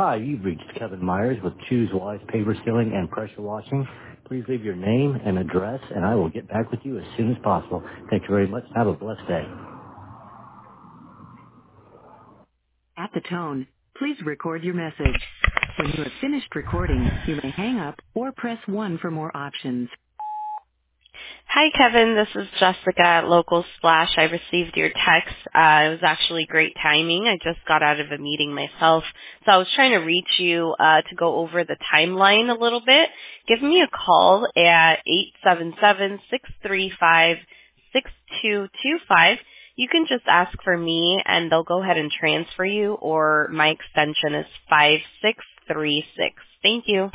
Hi, you've reached Kevin Myers with Choose Wise Paper Sealing and Pressure Washing. Please leave your name and address, and I will get back with you as soon as possible. Thank you very much. Have a blessed day. At the tone, please record your message. When you have finished recording, you may hang up or press 1 for more options. Hi, Kevin. This is Jessica at Local Splash. I received your text. It was actually great timing. I just got out of a meeting myself, so I was trying to reach you to go over the timeline a little bit. Give me a call at 877-635-6225. You can just ask for me, and they'll go ahead and transfer you, or my extension is 5636. Thank you.